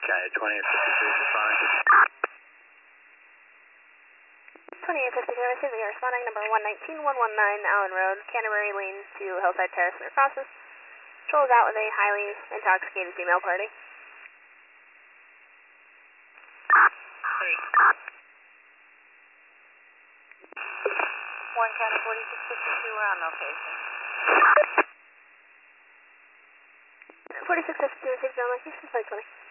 County 2852 responding. 2852, receiving responding number 119-119 Allen Road, Canterbury Lane to Hillside Terrace, New Crosses. Patrol is out with a highly intoxicated female party. 1 County 4652, we're on location. 4652, received on location, 520.